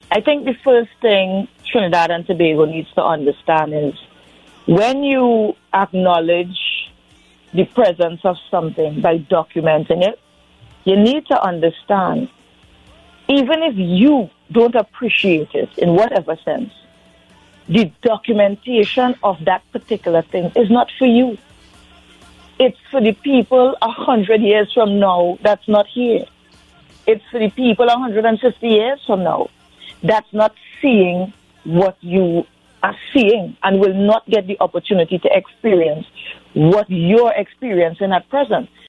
I think the first thing Trinidad and Tobago needs to understand is when you acknowledge the presence of something by documenting it, you need to understand, even if you don't appreciate it in whatever sense, the documentation of that particular thing is not for you. It's for the people 100 years from now that's not here. It's for the people 150 years from now that's not seeing what you are seeing and will not get the opportunity to experience what you're experiencing at present.